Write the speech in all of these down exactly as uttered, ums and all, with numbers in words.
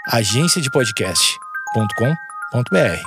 agência de podcast ponto com ponto b r.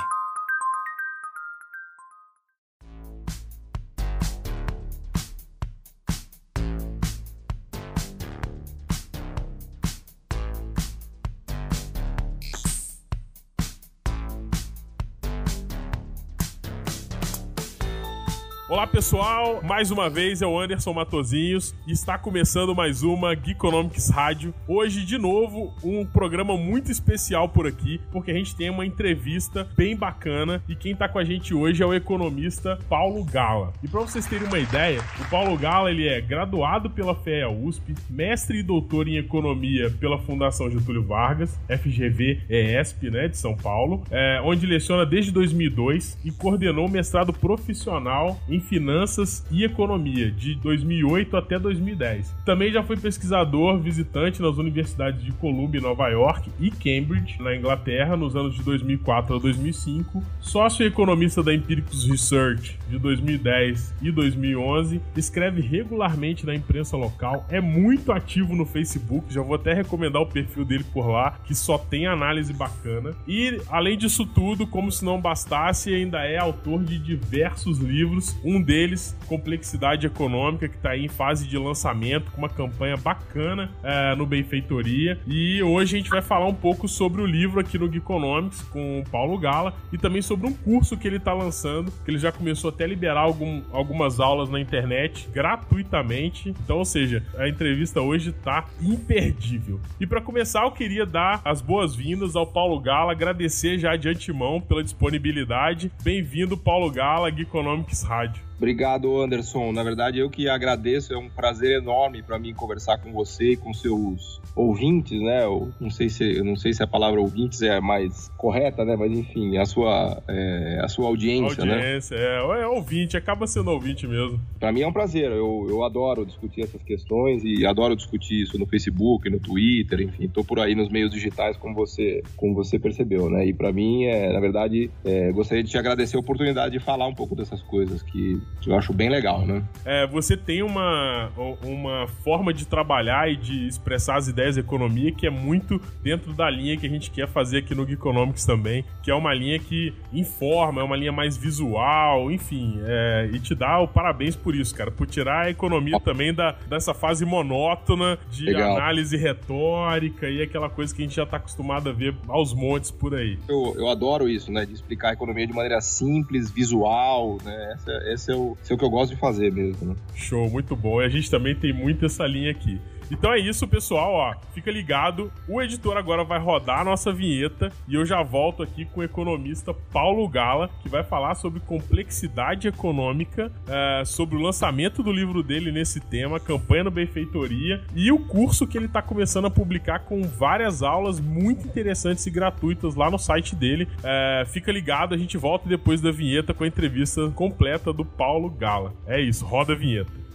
Olá pessoal, mais uma vez é o Anderson Matosinhos e está começando mais uma Geekonomics Rádio. Hoje, de novo, um programa muito especial por aqui, porque a gente tem uma entrevista bem bacana e quem está com a gente hoje é o economista Paulo Gala. E para vocês terem uma ideia, o Paulo Gala ele é graduado pela F E A U S P, mestre e doutor em economia pela Fundação Getúlio Vargas, F G V E S P, né, de São Paulo, é, onde leciona desde dois mil e dois e coordenou o mestrado profissional em Finanças e Economia, de dois mil e oito até dois mil e dez. Também já foi pesquisador visitante nas universidades de Columbia, Nova York e Cambridge, na Inglaterra, nos anos de dois mil e quatro a dois mil e cinco. Sócio economista da Empiricus Research, de dois mil e dez e dois mil e onze. Escreve regularmente na imprensa local, é muito ativo no Facebook, já vou até recomendar o perfil dele por lá, que só tem análise bacana. E, além disso tudo, como se não bastasse, ainda é autor de diversos livros. Um deles, Complexidade Econômica, que está aí em fase de lançamento, com uma campanha bacana é, no Benfeitoria. E hoje a gente vai falar um pouco sobre o livro aqui no Geekonomics com o Paulo Gala e também sobre um curso que ele está lançando, que ele já começou até a liberar algum, algumas aulas na internet gratuitamente. Então, ou seja, a entrevista hoje está imperdível. E para começar, eu queria dar as boas-vindas ao Paulo Gala, agradecer já de antemão pela disponibilidade. Bem-vindo, Paulo Gala, Geekonomics Rádio. Obrigado, Anderson. Na verdade, eu que agradeço. É um prazer enorme para mim conversar com você e com seus ouvintes, né? Eu não sei se, eu não sei se a palavra ouvintes é a mais correta, né? Mas, enfim, a sua, é, a sua audiência, audiência, né? Audiência, é, é ouvinte, acaba sendo ouvinte mesmo. Para mim é um prazer. Eu, eu adoro discutir essas questões e adoro discutir isso no Facebook, no Twitter, enfim. Estou por aí nos meios digitais, como você, como você percebeu, né? E para mim, é, na verdade, é, gostaria de te agradecer a oportunidade de falar um pouco dessas coisas que eu acho bem legal, né? É, você tem uma, uma forma de trabalhar e de expressar as ideias da economia que é muito dentro da linha que a gente quer fazer aqui no Geekonomics também, que é uma linha que informa, é uma linha mais visual, enfim, é, e te dá o parabéns por isso, cara, por tirar a economia também da, dessa fase monótona de legal. Análise retórica e aquela coisa que a gente já tá acostumado a ver aos montes por aí. Eu, eu adoro isso, né, de explicar a economia de maneira simples, visual, né, essa, essa é o, esse é o que eu gosto de fazer mesmo, né? Show, muito bom. E a gente também tem muito essa linha aqui. Então é isso, pessoal, ó, fica ligado, o editor agora vai rodar a nossa vinheta e eu já volto aqui com o economista Paulo Gala, que vai falar sobre complexidade econômica, é, sobre o lançamento do livro dele nesse tema, campanha no Benfeitoria, e o curso que ele está começando a publicar com várias aulas muito interessantes e gratuitas lá no site dele. É, fica ligado, a gente volta depois da vinheta com a entrevista completa do Paulo Gala. É isso, roda a vinheta.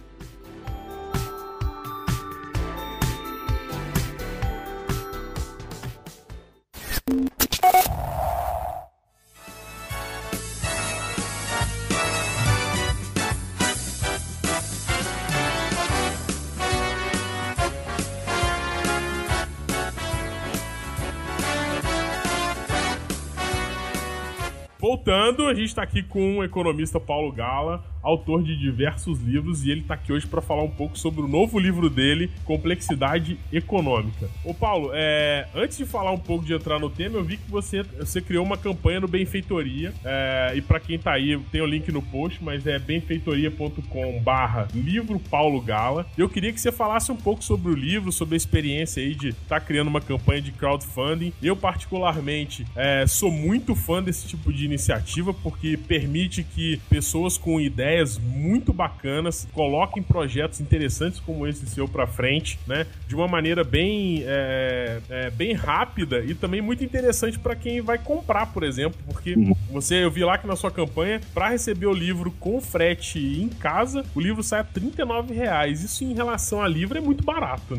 Voltando, a gente está aqui com o economista Paulo Gala, autor de diversos livros, e ele está aqui hoje para falar um pouco sobre o novo livro dele, Complexidade Econômica. Ô Paulo, é, antes de falar um pouco de entrar no tema, eu vi que você, você criou uma campanha no Benfeitoria, é, e para quem está aí, tem o link no post, mas é benfeitoria ponto com barra livro Paulo Gala. Eu queria que você falasse um pouco sobre o livro, sobre a experiência aí de estar tá criando uma campanha de crowdfunding. Eu, particularmente, é, sou muito fã desse tipo de iniciativa, porque permite que pessoas com ideias muito bacanas coloquem projetos interessantes como esse seu pra frente, né? De uma maneira bem, é, é, bem rápida e também muito interessante para quem vai comprar, por exemplo, porque você, eu vi lá que na sua campanha, para receber o livro com frete em casa, o livro sai a trinta e nove reais. Isso em relação a livro é muito barato, né?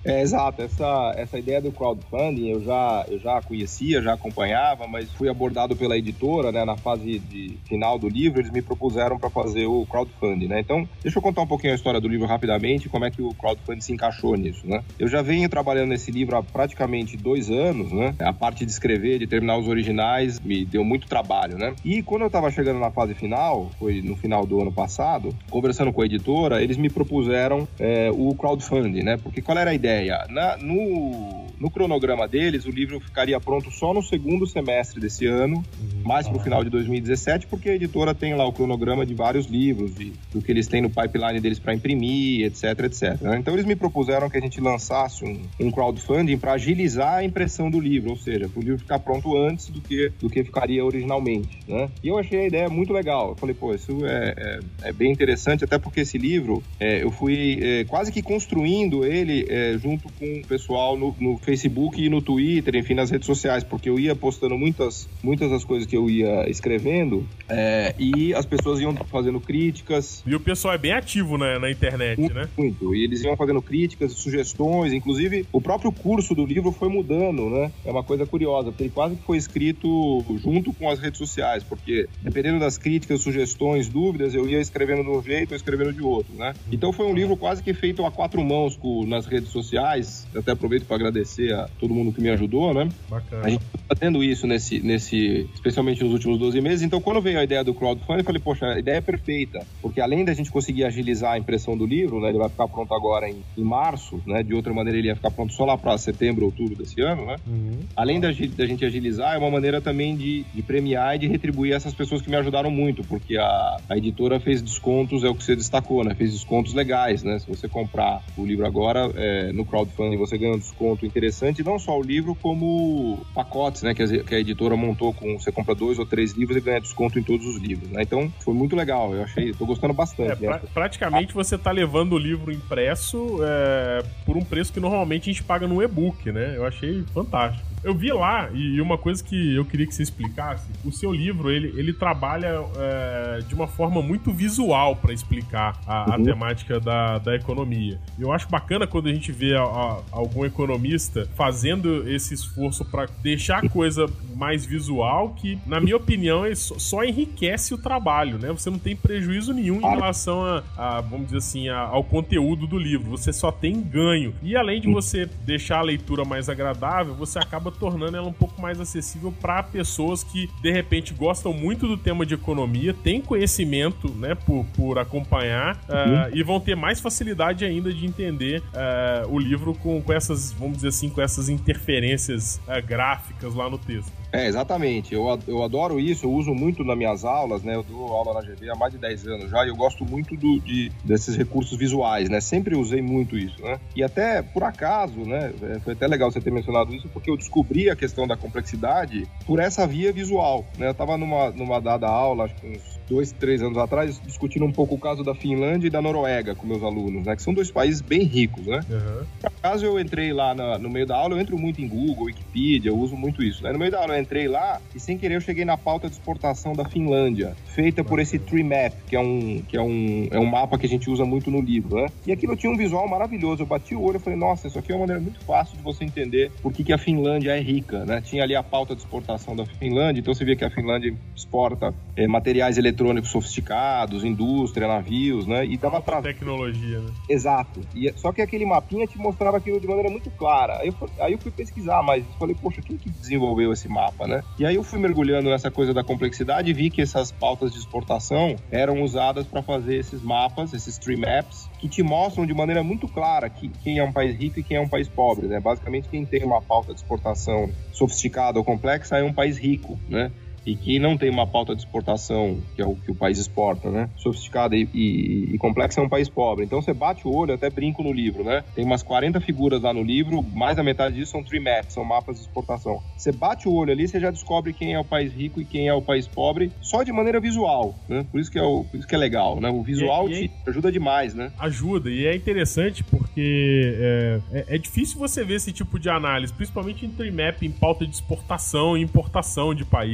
É, exato. Essa, essa ideia do crowdfunding eu já, eu já conhecia, já acompanhava, mas fui abordado pela editora, né, na fase de final do livro, eles me propuseram para fazer o crowdfunding, né? Então, deixa eu contar um pouquinho a história do livro rapidamente, como é que o crowdfunding se encaixou nisso, né? Eu já venho trabalhando nesse livro há praticamente dois anos, né? A parte de escrever, de terminar os originais, me deu muito trabalho, né? E quando eu estava chegando na fase final, foi no final do ano passado, conversando com a editora, eles me propuseram é, o crowdfunding, né? Porque qual era a ideia? Na, no, no cronograma deles, o livro ficaria pronto só no segundo semestre desse ano, uhum. mais para o final de dois mil e dezessete, porque a editora tem lá o cronograma de vários livros, de, do que eles têm no pipeline deles para imprimir, etc, etc. Né? Então eles me propuseram que a gente lançasse um, um crowdfunding para agilizar a impressão do livro, ou seja, para o livro ficar pronto antes do que, do que ficaria originalmente, né? E eu achei a ideia muito legal. Eu falei, pô, isso é, é, é bem interessante, até porque esse livro, é, eu fui é, quase que construindo ele é, junto com o pessoal no, no Facebook e no Twitter, enfim, nas redes sociais, porque eu ia postando muitas, muitas das coisas que eu ia escrevendo é, e as pessoas iam fazendo críticas. E o pessoal é bem ativo na, na internet, muito, né? Muito. E eles iam fazendo críticas, sugestões, inclusive o próprio curso do livro foi mudando, né? É uma coisa curiosa, porque ele quase que foi escrito junto com as redes sociais, porque dependendo das críticas, sugestões, dúvidas, eu ia escrevendo de um jeito ou escrevendo de outro, né? Então foi um livro quase que feito a quatro mãos com, nas redes sociais. Eu até aproveito para agradecer a todo mundo que me ajudou, né? Bacana. A gente tá tendo isso nesse, nesse, especialmente nos últimos doze meses. Então, quando veio a ideia do crowdfunding, eu falei, poxa, a ideia é perfeita, porque além da gente conseguir agilizar a impressão do livro, né? Ele vai ficar pronto agora em, em março, né? De outra maneira, ele ia ficar pronto só lá para setembro, outubro desse ano, né? Uhum. Além da, da gente agilizar, é uma maneira também de, de premiar e de retribuir essas pessoas que me ajudaram muito, porque a, a editora fez descontos, é o que você destacou, né? Fez descontos legais, né? Se você comprar o livro agora, é, no crowdfunding, você ganha um desconto interessante, não só o livro, como pacotes, né? Que a, que a editora montou, com você compra dois ou três livros e ganha desconto em todos os livros, né? Então, foi muito legal, eu achei, tô gostando bastante. É, né? pra, praticamente você tá levando o livro impresso é, por um preço que normalmente a gente paga no e-book, né? Eu achei fantástico. Eu vi lá, e uma coisa que eu queria que você explicasse, o seu livro, ele, ele trabalha é, de uma forma muito visual para explicar a, a uhum. temática da, da economia. Eu acho bacana quando a gente vê a, a, algum economista fazendo esse esforço para deixar a coisa mais visual, que, na minha opinião, só, só enriquece o trabalho, né? Você não tem prejuízo nenhum em relação a, a vamos dizer assim, a, ao conteúdo do livro. Você só tem ganho. E além de você deixar a leitura mais agradável, você acaba tornando ela um pouco mais acessível para pessoas que, de repente, gostam muito do tema de economia, têm conhecimento, né, por, por acompanhar, uh, e vão ter mais facilidade ainda de entender uh, o livro com, com essas, vamos dizer assim, com essas interferências uh, gráficas lá no texto. É, exatamente. Eu, eu adoro isso, eu uso muito nas minhas aulas, né? Eu dou aula na G V há mais de dez anos já e eu gosto muito do, de, desses recursos visuais, né? Sempre usei muito isso, né? E até, por acaso, né? Foi até legal você ter mencionado isso, porque eu descobri a questão da complexidade por essa via visual, né? Eu tava numa, numa dada aula, acho que uns dois, três anos atrás, discutindo um pouco o caso da Finlândia e da Noruega com meus alunos, né? Que são dois países bem ricos, né? Uhum. Por acaso eu entrei lá na, no meio da aula, eu entro muito em Google, Wikipedia, eu uso muito isso, né? No meio da aula eu entrei lá e sem querer eu cheguei na pauta de exportação da Finlândia, feita por esse Tree Map, que é um, que é um, é um mapa que a gente usa muito no livro, né? E aquilo tinha um visual maravilhoso, eu bati o olho e falei, nossa, isso aqui é uma maneira muito fácil de você entender por que, que a Finlândia é rica, né? Tinha ali a pauta de exportação da Finlândia, então você via que a Finlândia exporta é, materiais eletrônicos sofisticados, indústria, navios, né? E dava pra... tecnologia, né? Exato. E, só que aquele mapinha te mostrava aquilo de maneira muito clara. Aí eu, aí eu fui pesquisar mais, falei, poxa, quem que desenvolveu esse mapa, né? E aí eu fui mergulhando nessa coisa da complexidade e vi que essas pautas de exportação eram usadas para fazer esses mapas, esses tree maps, que te mostram de maneira muito clara que, quem é um país rico e quem é um país pobre, né? Basicamente, quem tem uma pauta de exportação sofisticada ou complexa é um país rico, né? E quem não tem uma pauta de exportação, que é o que o país exporta, né? Sofisticada e, e, e complexa, é um país pobre. Então você bate o olho, até brinco no livro, né? Tem umas quarenta figuras lá no livro, mais da metade disso são tree maps, são mapas de exportação. Você bate o olho ali, você já descobre quem é o país rico e quem é o país pobre, só de maneira visual, né? Por isso que é, o, por isso que é legal, né? O visual e, e te é, ajuda demais, né? Ajuda, e é interessante porque é, é, é difícil você ver esse tipo de análise, principalmente em tree map, em pauta de exportação e importação de países, né?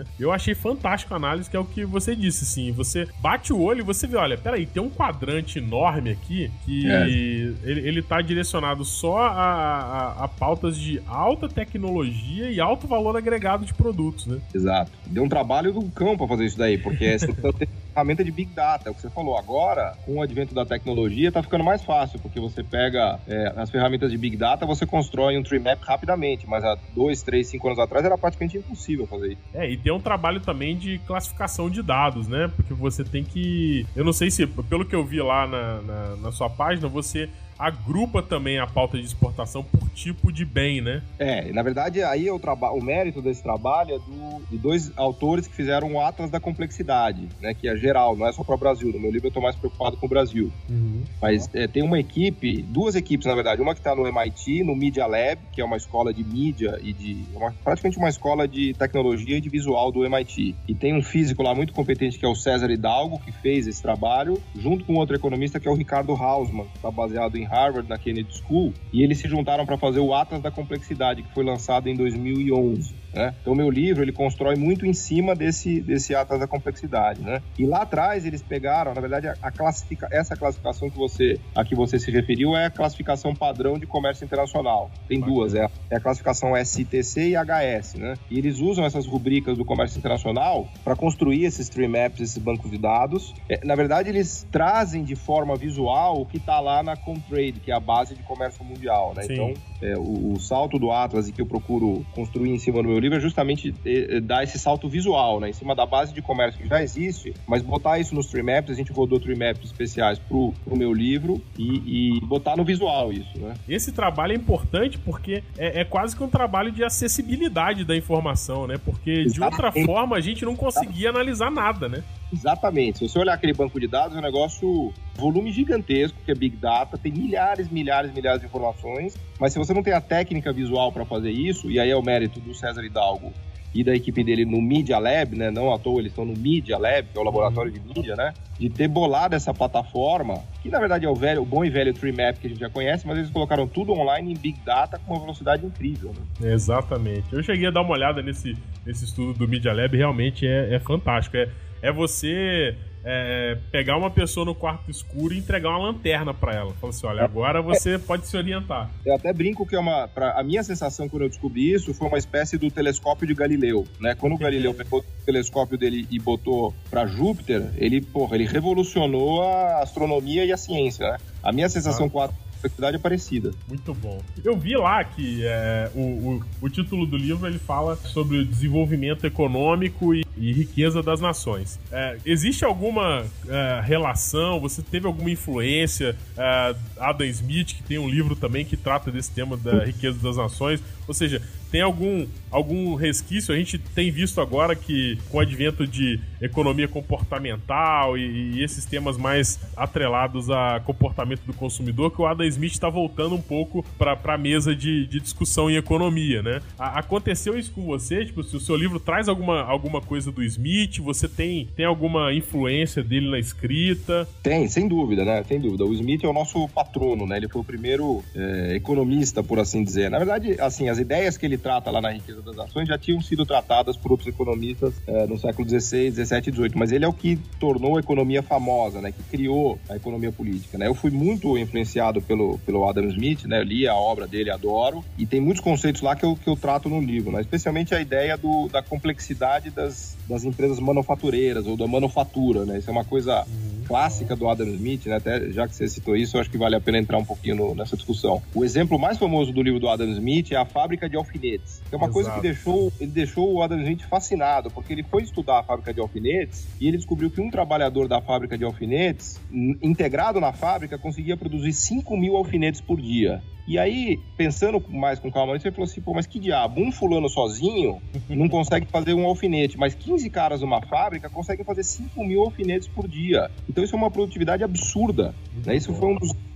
Eu achei fantástico a análise, que é o que você disse, assim, você bate o olho e você vê, olha, peraí, tem um quadrante enorme aqui que é. ele, ele tá direcionado só a, a, a pautas de alta tecnologia e alto valor agregado de produtos, né? Exato. Deu um trabalho do cão pra fazer isso daí, porque essa ferramenta de Big Data, é o que você falou. Agora, com o advento da tecnologia, tá ficando mais fácil, porque você pega é, as ferramentas de Big Data, você constrói um tree map rapidamente, mas há dois, três, cinco anos atrás era praticamente impossível fazer isso. É, e tem um trabalho também de classificação de dados, né? Porque você tem que... Eu não sei se, pelo que eu vi lá na, na, na sua página, você agrupa também a pauta de exportação por tipo de bem, né? É, na verdade, aí é o, traba- o mérito desse trabalho é do, de dois autores que fizeram o Atlas da Complexidade, né? Que é geral, não é só para o Brasil. No meu livro eu estou mais preocupado com o Brasil. Uhum. Mas é, tem uma equipe, duas equipes, na verdade. Uma que está no M I T, no Media Lab, que é uma escola de mídia e de... Uma, praticamente uma escola de tecnologia e de visual do M I T. E tem um físico lá muito competente que é o César Hidalgo, que fez esse trabalho, junto com outro economista que é o Ricardo Hausmann, que está baseado em Harvard, na Kennedy School, e eles se juntaram para fazer o Atlas da Complexidade, que foi lançado em dois mil e onze. Né? Então, o meu livro, ele constrói muito em cima desse, desse Atlas da Complexidade. Né? E lá atrás, eles pegaram, na verdade, a classifica, essa classificação que você, a que você se referiu é a classificação padrão de comércio internacional. Tem duas, é a, é a classificação S T C e H S. Né? E eles usam essas rubricas do comércio internacional para construir esses tree maps, esses bancos de dados. É, na verdade, eles trazem de forma visual o que está lá na Comtrade, que é a base de comércio mundial. Né? Então, é, o, o salto do Atlas e que eu procuro construir em cima do meu livro é justamente é, dar esse salto visual, né? Em cima da base de comércio que já existe, mas botar isso nos tree maps. A gente rodou tree maps especiais pro, pro meu livro e, e botar no visual isso, né? Esse trabalho é importante porque é, é quase que um trabalho de acessibilidade da informação, né? Porque Exatamente. de outra forma a gente não conseguia analisar nada, né? Exatamente. Se você olhar aquele banco de dados, é um negócio, volume gigantesco, que é Big Data, tem milhares, milhares, milhares de informações, mas se você não tem a técnica visual para fazer isso, e aí é o mérito do César Hidalgo e da equipe dele no Media Lab, né? Não à toa eles estão no Media Lab, que é o laboratório de mídia, né? De ter bolado essa plataforma, que na verdade é o, velho, o bom e velho Tree Map que a gente já conhece, mas eles colocaram tudo online em Big Data com uma velocidade incrível, né? Exatamente. Eu cheguei a dar uma olhada nesse, nesse estudo do Media Lab, realmente é, é fantástico. É, é você... É, pegar uma pessoa no quarto escuro e entregar uma lanterna pra ela. Fala assim, olha, agora você pode se orientar. Eu até brinco que é uma... Pra, a minha sensação quando eu descobri isso foi uma espécie do telescópio de Galileu, né? Quando o Galileu pegou o telescópio dele e botou pra Júpiter, ele, porra, ele revolucionou a astronomia e a ciência, né? A minha sensação ah. com a complexidade é parecida. Muito bom. Eu vi lá que é, o, o, o título do livro ele fala sobre o desenvolvimento econômico e, e riqueza das nações. É, existe alguma é, relação, você teve alguma influência? É, Adam Smith, que tem um livro também que trata desse tema da riqueza das nações, ou seja, tem algum, algum resquício? A gente tem visto agora que com o advento de economia comportamental e, e esses temas mais atrelados a comportamento do consumidor, que o Adam Smith está voltando um pouco para a mesa de, de discussão em economia, né? A, aconteceu isso com você? Tipo, se o seu livro traz alguma, alguma coisa do Smith, você tem, tem alguma influência dele na escrita? Tem, sem dúvida, né? Sem dúvida. O Smith é o nosso patrono, né? Ele foi o primeiro é, economista, por assim dizer. Na verdade, assim, as ideias que ele trata lá na Riqueza das Nações já tinham sido tratadas por outros economistas é, no século dezesseis, dezessete e dezoito, mas ele é o que tornou a economia famosa, né? Que criou a economia política, né? Eu fui muito influenciado pelo, pelo Adam Smith, né? Eu li a obra dele, adoro, e tem muitos conceitos lá que eu, que eu trato no livro, né? Especialmente a ideia do, da complexidade das, das empresas manufatureiras ou da manufatura, né? Isso é uma coisa clássica do Adam Smith, né? Até já que você citou isso, eu acho que vale a pena entrar um pouquinho no, nessa discussão. O exemplo mais famoso do livro do Adam Smith é a fábrica de alfinetes. É uma Exato. coisa que deixou, ele deixou o Adam Smith fascinado, porque ele foi estudar a fábrica de alfinetes e ele descobriu que um trabalhador da fábrica de alfinetes, integrado na fábrica, conseguia produzir cinco mil alfinetes por dia. E aí, pensando mais com calma, ele falou assim, pô, mas que diabo, um fulano sozinho não consegue fazer um alfinete, mas quinze caras numa fábrica conseguem fazer cinco mil alfinetes por dia. Então isso é uma produtividade absurda, né? Isso foi um dos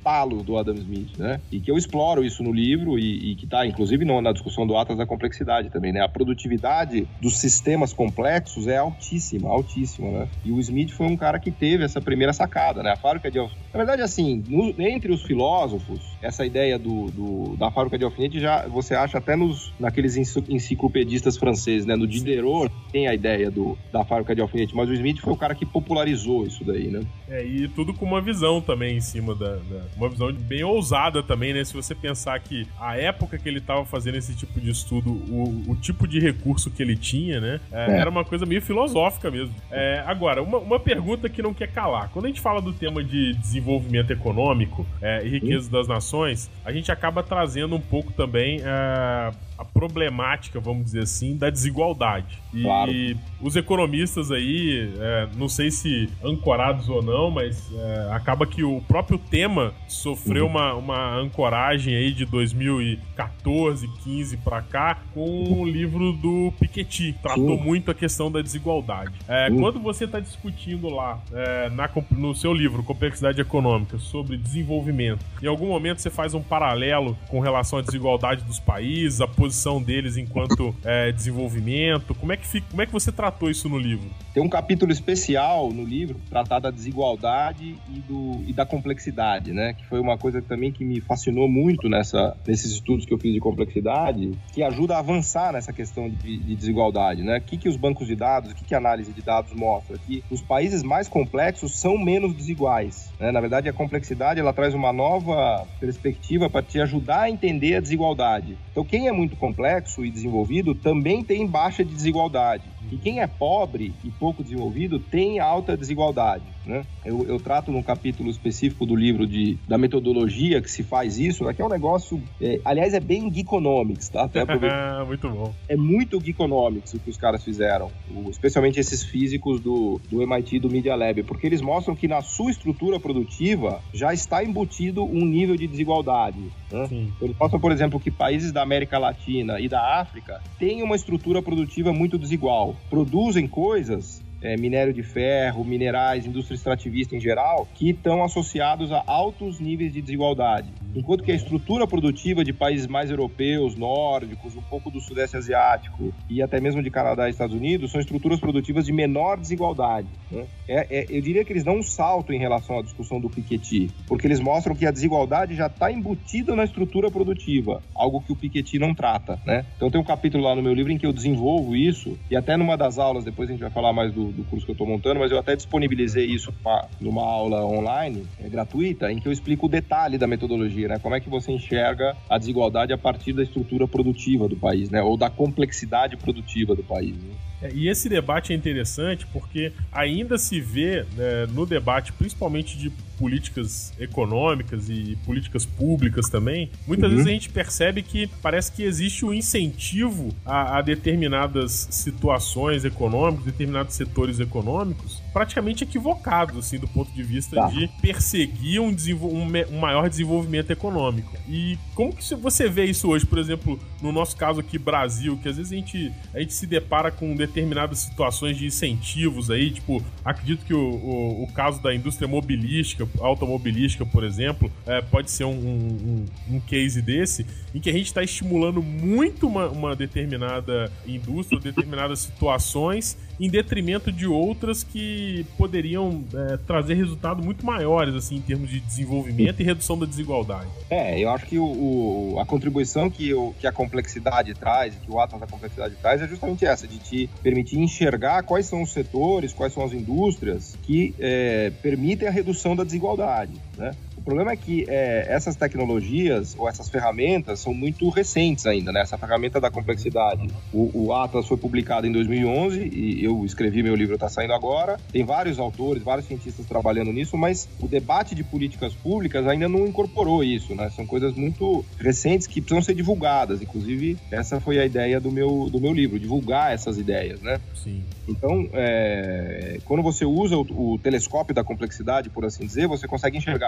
estalo do Adam Smith, né? E que eu exploro isso no livro e, e que está, inclusive, no, na discussão do Atlas da Complexidade também, né? A produtividade dos sistemas complexos é altíssima, altíssima, né? E o Smith foi um cara que teve essa primeira sacada, né? A fábrica de alfinete... Na verdade, assim, no, entre os filósofos, essa ideia do, do, da fábrica de alfinete já você acha até nos, naqueles enciclopedistas franceses, né? No Diderot tem a ideia do, da fábrica de alfinete, mas o Smith foi o cara que popularizou isso daí, né? É, e tudo com uma visão também em cima da, da... Uma visão bem ousada também, né? Se você pensar que a época que ele estava fazendo esse tipo de estudo, o, o tipo de recurso que ele tinha, né? É, é. Era uma coisa meio filosófica mesmo. É, agora, uma, uma pergunta que não quer calar. Quando a gente fala do tema de desenvolvimento econômico é, e riqueza das nações, a gente acaba trazendo um pouco também é, a problemática, vamos dizer assim, da desigualdade. E claro. Os economistas aí, é, não sei se ancorados ou não, mas é, acaba que o próprio tema sofreu uhum. uma, uma ancoragem aí de dois mil e quatorze, quinze pra cá com o livro do Piketty, que tratou Sim. muito a questão da desigualdade. É, quando você está discutindo lá é, na, no seu livro Complexidade Econômica sobre desenvolvimento, em algum momento você faz um paralelo com relação à desigualdade dos países, a posição deles enquanto é, desenvolvimento, como é, que fica, como é que você tratou isso no livro? Tem um capítulo especial no livro tratar da desigualdade e, do, e da complexidade, né? Que foi uma coisa também que me fascinou muito nessa, nesses estudos que eu fiz de complexidade, que ajuda a avançar nessa questão de, de desigualdade, né? O que, que os bancos de dados, o que, que a análise de dados mostra? Que os países mais complexos são menos desiguais, né? Na verdade, a complexidade ela traz uma nova perspectiva para te ajudar a entender a desigualdade. Então, quem é muito complexo e desenvolvido também tem baixa de desigualdade. E quem é pobre e pouco desenvolvido tem alta desigualdade, né? Eu, eu trato num capítulo específico do livro de, da metodologia que se faz isso, né? Que é um negócio... É, aliás, é bem Geekonomics, tá? Até muito bom. É muito Geekonomics o que os caras fizeram, o, especialmente esses físicos do, do M I T e do Media Lab, porque eles mostram que na sua estrutura produtiva já está embutido um nível de desigualdade, né? Eles mostram, por exemplo, que países da América Latina e da África têm uma estrutura produtiva muito desigual. Produzem coisas, é, minério de ferro, minerais, indústria extrativista em geral, que estão associados a altos níveis de desigualdade. Enquanto que a estrutura produtiva de países mais europeus, nórdicos, um pouco do sudeste asiático e até mesmo de Canadá e Estados Unidos, são estruturas produtivas de menor desigualdade, né? É, é, eu diria que eles dão um salto em relação à discussão do Piketty, porque eles mostram que a desigualdade já está embutida na estrutura produtiva, algo que o Piketty não trata, né? Então tem um capítulo lá no meu livro em que eu desenvolvo isso, e até numa das aulas, depois a gente vai falar mais do, do curso que eu estou montando, mas eu até disponibilizei isso pra, numa aula online, é, gratuita, em que eu explico o detalhe da metodologia, né? Como é que você enxerga a desigualdade a partir da estrutura produtiva do país, né? Ou da complexidade produtiva do país, né? E esse debate é interessante porque ainda se vê, né, no debate, principalmente de políticas econômicas e políticas públicas também, muitas uhum. vezes a gente percebe que parece que existe um incentivo a, a determinadas situações econômicas, determinados setores econômicos, praticamente equivocados, assim, do ponto de vista tá. de perseguir um, um, um maior desenvolvimento econômico. E como que você vê isso hoje, por exemplo, no nosso caso aqui, Brasil, que às vezes a gente, a gente se depara com determinadas situações de incentivos aí, tipo, acredito que o, o, o caso da indústria mobilística, automobilística, por exemplo, é, pode ser um, um, um case desse, em que a gente está estimulando muito uma, uma determinada indústria, determinadas situações, em detrimento de outras que poderiam é, trazer resultados muito maiores, assim, em termos de desenvolvimento e redução da desigualdade. É, eu acho que o, o, a contribuição que, o, que a complexidade traz, que o Atlas da Complexidade traz, é justamente essa, de te permitir enxergar quais são os setores, quais são as indústrias que é, permitem a redução da desigualdade, né? O problema é que é, essas tecnologias ou essas ferramentas são muito recentes ainda, né? Essa ferramenta da complexidade. O, o Atlas foi publicado em dois mil e onze e eu escrevi, meu livro está saindo agora. Tem vários autores, vários cientistas trabalhando nisso, mas o debate de políticas públicas ainda não incorporou isso, né? São coisas muito recentes que precisam ser divulgadas. Inclusive, essa foi a ideia do meu, do meu livro, divulgar essas ideias, né? Sim. Então, é, quando você usa o, o telescópio da complexidade, por assim dizer, você consegue enxergar melhor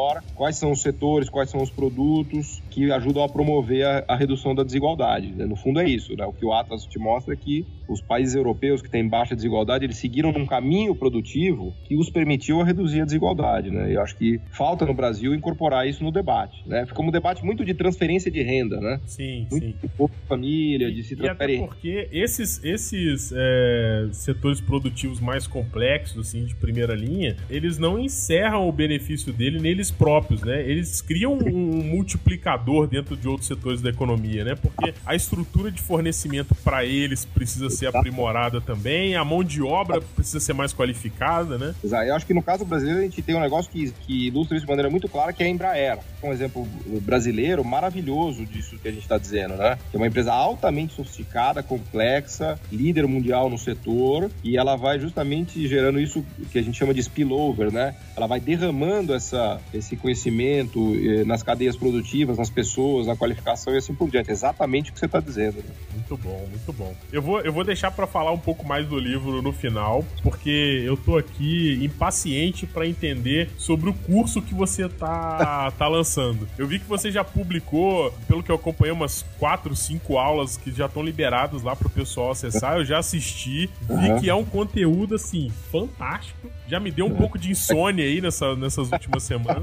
melhor quais são os setores, quais são os produtos que ajudam a promover a, a redução da desigualdade. No fundo é isso, né? O que o Atlas te mostra é que os países europeus que têm baixa desigualdade, eles seguiram num caminho produtivo que os permitiu a reduzir a desigualdade, né? Eu acho que falta no Brasil incorporar isso no debate, né? Fica um debate muito de transferência de renda, né? Sim, muito sim. De pouco de família, de se transferir. E até porque esses, esses é, setores produtivos mais complexos, assim, de primeira linha, eles não encerram o benefício dele neles próprios, né? Eles criam um multiplicador dentro de outros setores da economia, né? Porque a estrutura de fornecimento para eles precisa ser aprimorada também, a mão de obra precisa ser mais qualificada, né? Exato. Eu acho que no caso brasileiro a gente tem um negócio que, que ilustra isso de maneira muito clara, que é a Embraer. Um exemplo brasileiro maravilhoso disso que a gente está dizendo, né? Que é uma empresa altamente sofisticada, complexa, líder mundial no setor, e ela vai justamente gerando isso que a gente chama de spillover, né? Ela vai derramando essa, esse conhecimento eh, nas cadeias produtivas, nas pessoas, na qualificação e assim por diante. Exatamente o que você está dizendo. Né? Muito bom, muito bom. Eu vou, eu vou deixar para falar um pouco mais do livro no final, porque eu tô aqui impaciente para entender sobre o curso que você tá, tá lançando. Eu vi que você já publicou, pelo que eu acompanhei, umas quatro, cinco aulas que já estão liberadas lá pro pessoal acessar. Eu já assisti, vi uhum. que é um conteúdo, assim, fantástico. Já me deu um pouco de insônia aí nessa, nessas últimas semanas.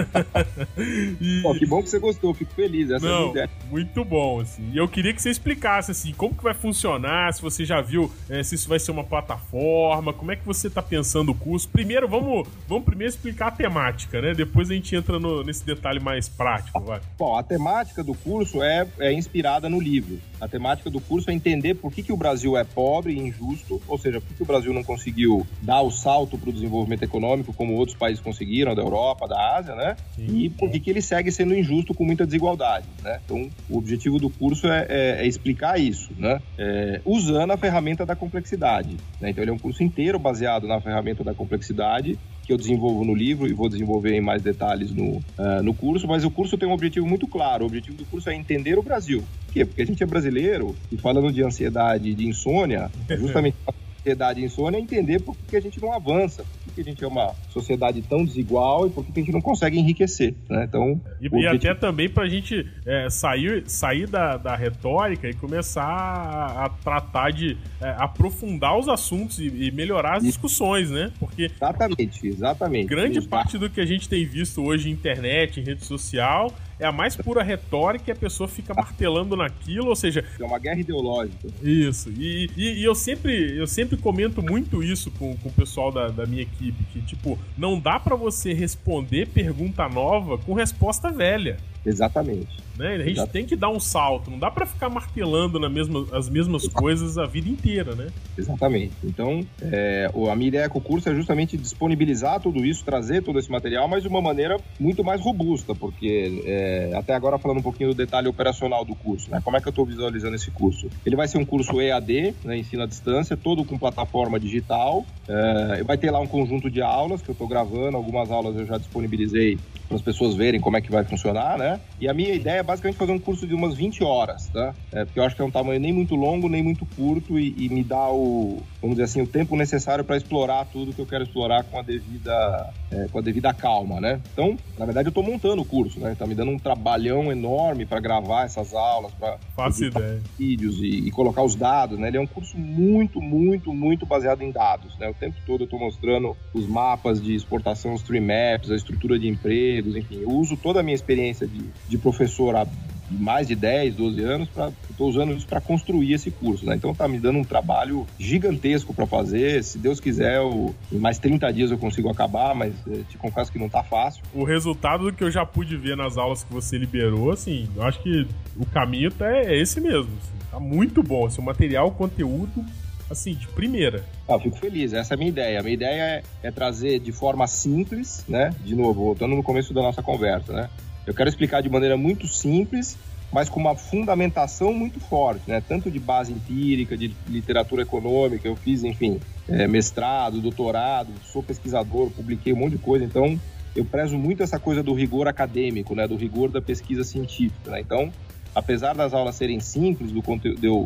e... Pô, que bom que você gostou, fico feliz. Essa Não, é a minha ideia. Muito bom, assim. E eu queria que você explicasse, assim, como que vai funcionar, se você já viu, é, se isso vai ser uma plataforma, como é que você tá pensando o curso. Primeiro, vamos, vamos primeiro explicar a temática, né? Depois a gente entra no, nesse detalhe mais prático, vai. Bom, a temática do curso é, é inspirada no livro. A temática do curso é entender por que, que o Brasil é pobre e injusto, ou seja, por que o Brasil não conseguiu dar o salto para o desenvolvimento econômico como outros países conseguiram, da Europa, da Ásia, né? Sim. E por que, que ele segue sendo injusto com muita desigualdade, né? Então, o objetivo do curso é, é, é explicar isso, né? É, usando a ferramenta da complexidade, né? Então, ele é um curso inteiro baseado na ferramenta da complexidade, que eu desenvolvo no livro e vou desenvolver em mais detalhes no, uh, no curso, mas o curso tem um objetivo muito claro. O objetivo do curso é entender o Brasil. Por quê? Porque a gente é brasileiro e falando de ansiedade e de insônia, justamente a ansiedade e insônia é entender por que a gente não avança, por que a gente é uma sociedade tão desigual e por que a gente não consegue enriquecer, né? Então, e, e até também para a gente é, sair, sair da, da retórica e começar a, a tratar de é, aprofundar os assuntos e, e melhorar as discussões, né? Porque exatamente, exatamente. Grande Os parte do que a gente tem visto hoje em internet, em rede social, é a mais pura retórica e a pessoa fica martelando naquilo, ou seja... É uma guerra ideológica. Isso, e, e, e eu, sempre, eu sempre comento muito isso com, com o pessoal da, da minha equipe, que, tipo, não dá pra você responder pergunta nova com resposta velha. Exatamente. Né? A gente Exatamente. tem que dar um salto, não dá pra ficar martelando na mesma, as mesmas coisas a vida inteira, né? Exatamente. Então, é, a minha ideia com o curso é justamente disponibilizar tudo isso, trazer todo esse material, mas de uma maneira muito mais robusta, porque é, até agora falando um pouquinho do detalhe operacional do curso, né? Como é que eu estou visualizando esse curso? Ele vai ser um curso E A D, né, ensino à distância, todo com plataforma digital, é, vai ter lá um conjunto de aulas que eu estou gravando, algumas aulas eu já disponibilizei para as pessoas verem como é que vai funcionar, né? E a minha ideia é basicamente fazer um curso de umas vinte horas, tá? É, porque eu acho que é um tamanho nem muito longo, nem muito curto e, e me dá o, vamos dizer assim, o tempo necessário para explorar tudo que eu quero explorar com a devida, é, com a devida calma, né? Então, na verdade, eu estou montando o curso, né? Tá me dando um trabalhão enorme para gravar essas aulas, para faço ideia. vídeos e, e colocar os dados, né? Ele é um curso muito, muito, muito baseado em dados, né? O tempo todo eu estou mostrando os mapas de exportação, os Stream Maps, a estrutura de empregos, enfim, eu uso toda a minha experiência de, de professor há mais de dez, doze anos, estou usando isso para construir esse curso, né? Então tá me dando um trabalho gigantesco para fazer. Se Deus quiser, eu, em mais trinta dias eu consigo acabar, mas eh, te confesso que não tá fácil. O resultado do que eu já pude ver nas aulas que você liberou, assim, eu acho que o caminho tá, é esse mesmo. Assim, tá muito bom. Assim, o material, o conteúdo, assim, de primeira. Ah, eu fico feliz, essa é a minha ideia. A minha ideia é, é trazer de forma simples, né? De novo, voltando no começo da nossa conversa, né? Eu quero explicar de maneira muito simples, mas com uma fundamentação muito forte, né? Tanto de base empírica, de literatura econômica, eu fiz, enfim, é, mestrado, doutorado, sou pesquisador, publiquei um monte de coisa, então eu prezo muito essa coisa do rigor acadêmico, né? Do rigor da pesquisa científica, né? Então, apesar das aulas serem simples, do conteúdo, de eu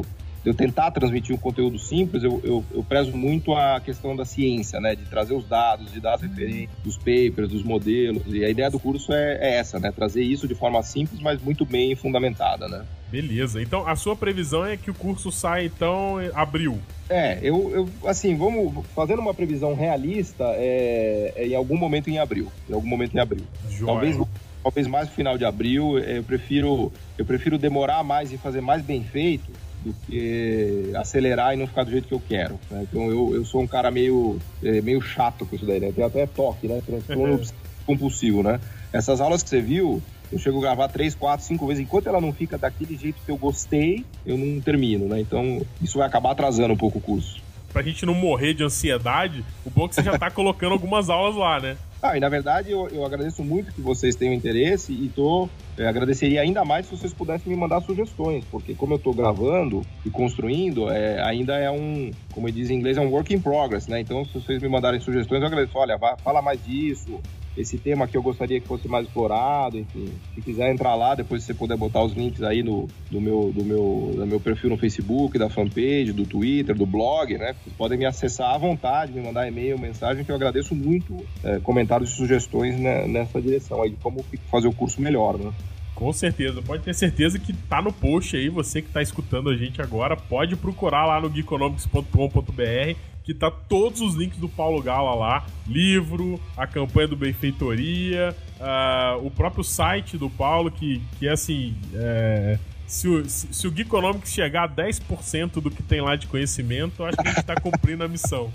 de eu tentar transmitir um conteúdo simples, eu, eu, eu prezo muito a questão da ciência, né? De trazer os dados, de dar as referências dos papers, dos modelos. E a ideia do curso é, é essa, né? Trazer isso de forma simples, mas muito bem fundamentada, né? Beleza. Então, a sua previsão é que o curso sai, então, em abril? É, eu, eu assim, vamos fazendo uma previsão realista, é, é em algum momento em abril. Em algum momento em abril. Joia. Talvez, talvez mais no final de abril. Eu prefiro, eu prefiro demorar mais e fazer mais bem feito do que acelerar e não ficar do jeito que eu quero, né? Então eu, eu sou um cara meio, é, meio chato com isso daí, né? Tem até toque, né? Transtorno compulsivo, né? Essas aulas que você viu, eu chego a gravar três, quatro, cinco vezes. Enquanto ela não fica daquele jeito que eu gostei, eu não termino, né? Então isso vai acabar atrasando um pouco o curso. Pra gente não morrer de ansiedade, o bom é que você já tá colocando algumas aulas lá, né? Ah, e na verdade eu, eu agradeço muito que vocês tenham interesse e tô, é, agradeceria ainda mais se vocês pudessem me mandar sugestões, porque como eu tô gravando e construindo, é, ainda é um, como diz em inglês, é um work in progress, né? Então se vocês me mandarem sugestões, eu agradeço. Olha, vá, fala mais disso, esse tema que eu gostaria que fosse mais explorado, enfim. Se quiser entrar lá, depois se você puder botar os links aí no, do, meu, do, meu, do meu perfil no Facebook, da fanpage, do Twitter, do blog, né? Vocês podem me acessar à vontade, me mandar e-mail, mensagem, que eu agradeço muito é, comentários e sugestões né, nessa direção aí, de como fazer o curso melhor, né? Com certeza, pode ter certeza que tá no post aí, você que tá escutando a gente agora, pode procurar lá no geekonomics ponto com ponto b r, que tá todos os links do Paulo Gala lá, livro, a campanha do Benfeitoria, uh, o próprio site do Paulo, que, que é assim, é, se, o, se, se o Geekonomics chegar a dez por cento do que tem lá de conhecimento, eu acho que a gente tá cumprindo a missão.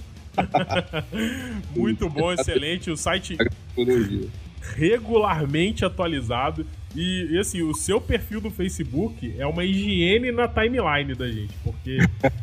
Muito bom, excelente, o site regularmente atualizado. E, e assim, o seu perfil do Facebook é uma higiene na timeline da gente, porque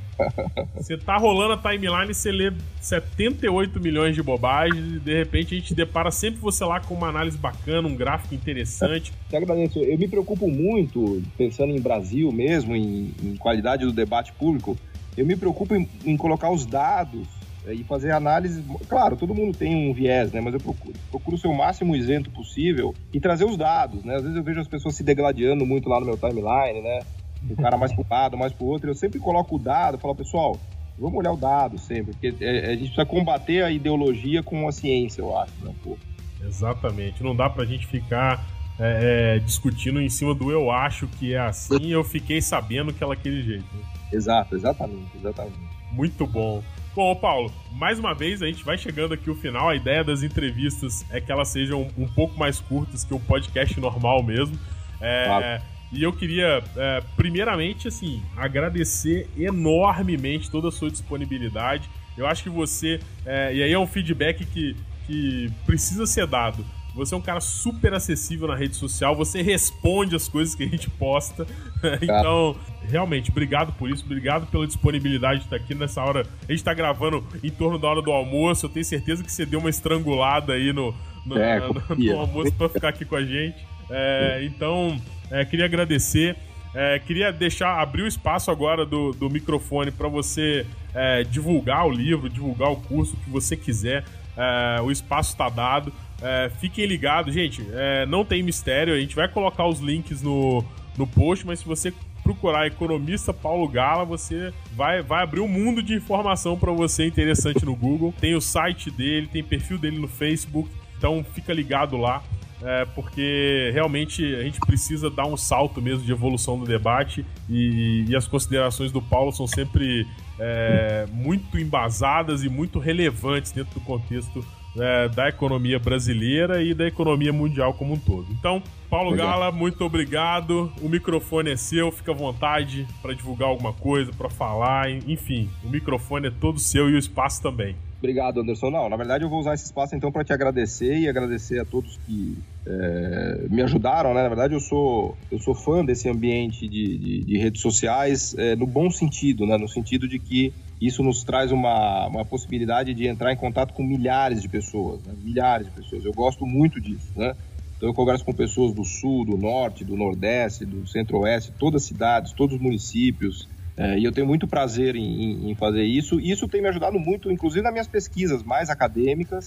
você tá rolando a timeline e você lê setenta e oito milhões de bobagens e de repente a gente depara sempre você lá com uma análise bacana, um gráfico interessante. Te agradeço. Eu me preocupo muito, pensando em Brasil mesmo, em, em qualidade do debate público, eu me preocupo em, em colocar os dados e fazer análise. Claro, todo mundo tem um viés, né? Mas eu procuro, procuro ser o máximo isento possível e trazer os dados, né? Às vezes eu vejo as pessoas se degladiando muito lá no meu timeline, né? O cara mais pro lado, mais pro outro. Eu sempre coloco o dado, falo, pessoal, vamos olhar o dado sempre, porque a gente precisa combater a ideologia com a ciência, eu acho, né? Pô. Exatamente. Não dá pra gente ficar é, é, discutindo em cima do eu acho que é assim e eu fiquei sabendo que ela é aquele jeito. Né? Exato, exatamente, exatamente. Muito bom. Bom, Paulo, mais uma vez a gente vai chegando aqui ao final. A ideia das entrevistas é que elas sejam um pouco mais curtas que o podcast normal mesmo. É, claro. E eu queria, é, primeiramente, assim, agradecer enormemente toda a sua disponibilidade. Eu acho que você, é, e aí é um feedback que, que precisa ser dado. Você é um cara super acessível na rede social, você responde as coisas que a gente posta. Então, realmente, obrigado por isso, obrigado pela disponibilidade de estar aqui nessa hora. A gente está gravando em torno da hora do almoço, eu tenho certeza que você deu uma estrangulada aí no, no, é, no, no almoço para ficar aqui com a gente. É, então, é, queria agradecer. É, queria deixar, abrir o espaço agora do, do microfone para você é, divulgar o livro, divulgar o curso que você quiser. É, o espaço está dado. É, fiquem ligados, gente, é, não tem mistério, a gente vai colocar os links no, no post, mas se você procurar economista Paulo Gala, você vai, vai abrir um mundo de informação para você interessante no Google. Tem o site dele, tem perfil dele no Facebook, então fica ligado lá, é, porque realmente a gente precisa dar um salto mesmo de evolução do debate e, e as considerações do Paulo são sempre é, muito embasadas e muito relevantes dentro do contexto É, da economia brasileira e da economia mundial como um todo. Então, Paulo Legal. Gala, muito obrigado. O microfone é seu, fica à vontade para divulgar alguma coisa, para falar, enfim, o microfone é todo seu e o espaço também. Obrigado, Anderson. Não, na verdade eu vou usar esse espaço então para te agradecer e agradecer a todos que é, me ajudaram, né? Na verdade eu sou, eu sou fã desse ambiente de, de, de redes sociais é, no bom sentido, né? No sentido de que isso nos traz uma, uma possibilidade de entrar em contato com milhares de pessoas, né? Milhares de pessoas. Eu gosto muito disso, né? Então eu converso com pessoas do Sul, do Norte, do Nordeste, do Centro-Oeste, todas as cidades, todos os municípios. É, e eu tenho muito prazer em, em fazer isso. E isso tem me ajudado muito, inclusive nas minhas pesquisas mais acadêmicas,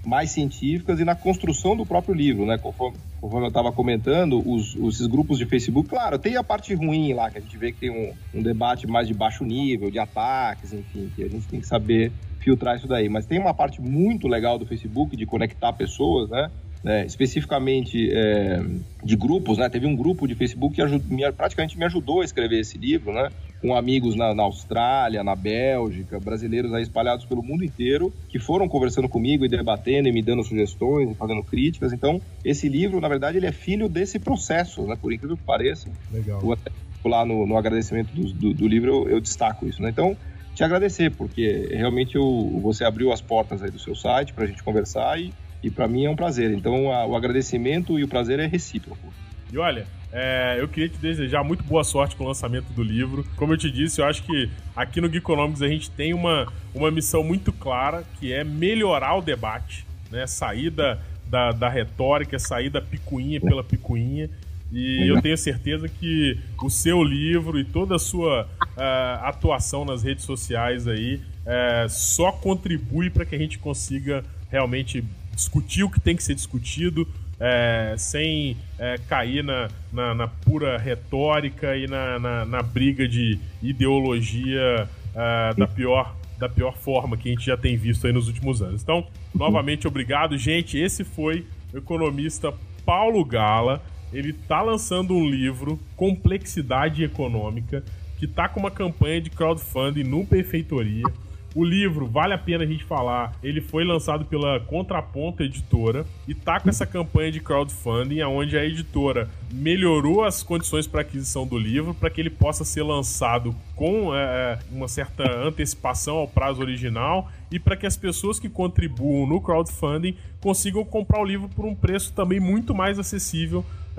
mais científicas e na construção do próprio livro, né? Conforme, conforme eu estava comentando, os, os, esses grupos de Facebook, claro, tem a parte ruim lá, que a gente vê que tem um, um debate mais de baixo nível, de ataques, enfim, que a gente tem que saber filtrar isso daí. Mas tem uma parte muito legal do Facebook de conectar pessoas, né? É, especificamente é, de grupos, né? Teve um grupo de Facebook que ajud, me, praticamente me ajudou a escrever esse livro, né? Com amigos na, na Austrália, na Bélgica, brasileiros aí espalhados pelo mundo inteiro, que foram conversando comigo e debatendo e me dando sugestões e fazendo críticas. Então, esse livro, na verdade, ele é filho desse processo, né? Por incrível que pareça. Legal. O, lá no, no agradecimento do, do, do livro eu, eu destaco isso, né? Então, te agradecer, porque realmente eu, você abriu as portas aí do seu site pra gente conversar e E para mim é um prazer. Então, a, o agradecimento e o prazer é recíproco. E olha, é, eu queria te desejar muito boa sorte com o lançamento do livro. Como eu te disse, eu acho que aqui no Geekonomics a gente tem uma, uma missão muito clara, que é melhorar o debate, né? Sair da, da, da retórica, sair da picuinha pela picuinha. E eu tenho certeza que o seu livro e toda a sua uh, atuação nas redes sociais aí uh, só contribui para que a gente consiga realmente discutir o que tem que ser discutido, é, sem é, cair na, na, na pura retórica e na, na, na briga de ideologia é, da, pior, da pior forma que a gente já tem visto aí nos últimos anos. Então, novamente, obrigado. Gente, esse foi o economista Paulo Gala. Ele está lançando um livro, Complexidade Econômica, que está com uma campanha de crowdfunding no Perfeitoria. O livro, vale a pena a gente falar, ele foi lançado pela Contraponto Editora e tá com essa campanha de crowdfunding, onde a editora melhorou as condições para aquisição do livro para que ele possa ser lançado com é, uma certa antecipação ao prazo original e para que as pessoas que contribuam no crowdfunding consigam comprar o livro por um preço também muito mais acessível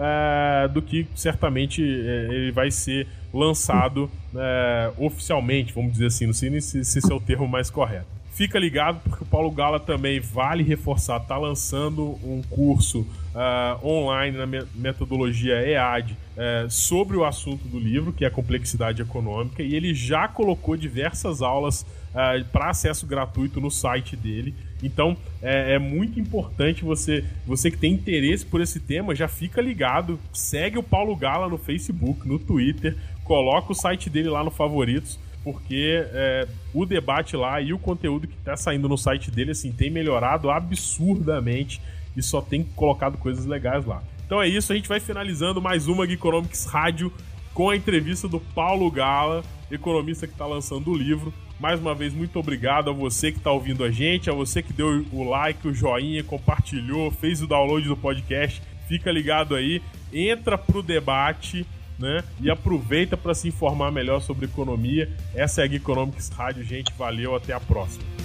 é, do que certamente é, ele vai ser lançado é, oficialmente, vamos dizer assim, não sei se, se esse é o termo mais correto. Fica ligado, porque o Paulo Gala também, vale reforçar, está lançando um curso uh, online na metodologia E A D uh, sobre o assunto do livro, que é a complexidade econômica, e ele já colocou diversas aulas uh, para acesso gratuito no site dele. Então, é, é muito importante você, você que tem interesse por esse tema, já fica ligado, segue o Paulo Gala no Facebook, no Twitter, coloca o site dele lá no favoritos, porque é, o debate lá e o conteúdo que está saindo no site dele assim, tem melhorado absurdamente e só tem colocado coisas legais lá. Então é isso, a gente vai finalizando mais uma Geekonomics Rádio com a entrevista do Paulo Gala, economista que está lançando o livro. Mais uma vez, muito obrigado a você que está ouvindo a gente, a você que deu o like, o joinha, compartilhou, fez o download do podcast. Fica ligado aí, entra pro debate, né? E aproveita para se informar melhor sobre economia. Essa é a Geekonomics Rádio, gente. Valeu, até a próxima.